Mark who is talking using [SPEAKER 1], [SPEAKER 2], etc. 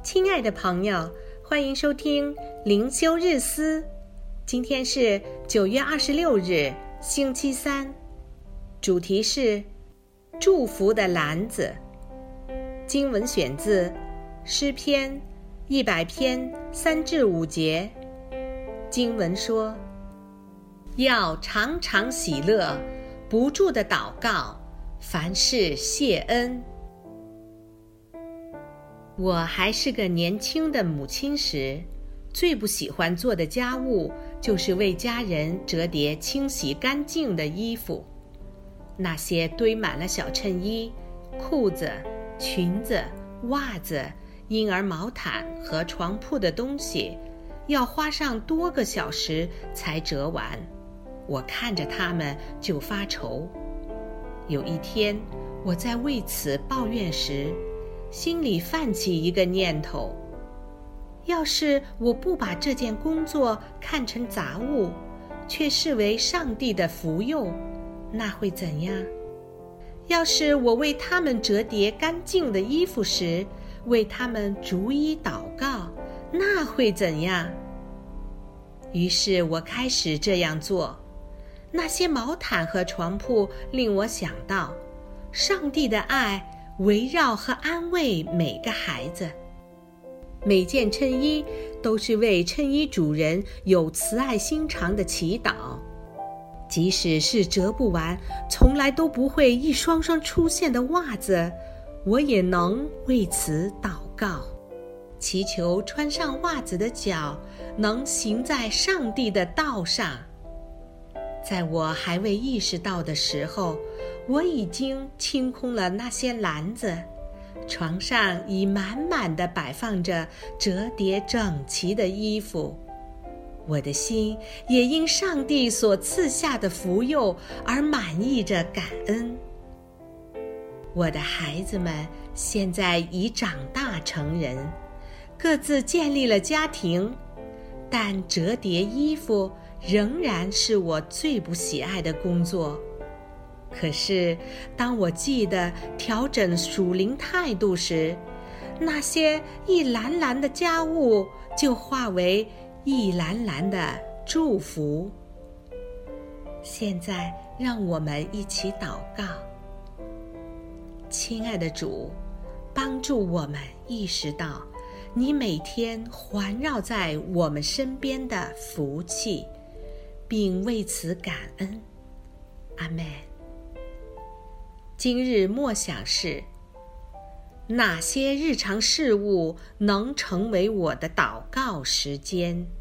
[SPEAKER 1] 亲爱的朋友，欢迎收听灵修日思。今天是9月26日，星期三。主题是祝福的篮子。经文选自诗篇100篇3至5节。经文说：要常常喜乐，不住的祷告，凡事谢恩。我还是个年轻的母亲时，最不喜欢做的家务就是为家人折叠清洗干净的衣服。那些堆满了小衬衣、裤子、裙子、袜子、婴儿毛毯和床铺的东西，要花上多个小时才折完。我看着它们就发愁。有一天，我在为此抱怨时，心里泛起一个念头：要是我不把这件工作看成杂物，却视为上帝的福佑，那会怎样？要是我为他们折叠干净的衣服时，为他们逐一祷告，那会怎样？于是我开始这样做。那些毛毯和床铺令我想到，上帝的爱围绕和安慰每个孩子。每件衬衣都是为衬衣主人有慈爱心肠的祈祷，即使是折不完，从来都不会一双双出现的袜子，我也能为此祷告，祈求穿上袜子的脚能行在上帝的道上。在我还未意识到的时候，我已经清空了那些篮子，床上已满满地摆放着折叠整齐的衣服。我的心也因上帝所赐下的福佑而满溢着感恩。我的孩子们现在已长大成人，各自建立了家庭，但折叠衣服仍然是我最不喜爱的工作。可是当我记得调整属灵态度时，那些一篮篮的家务就化为一篮篮的祝福。现在让我们一起祷告。亲爱的主，帮助我们意识到你每天环绕在我们身边的福气，并为此感恩。阿们。今日默想是：哪些日常事务能成为我的祷告时间？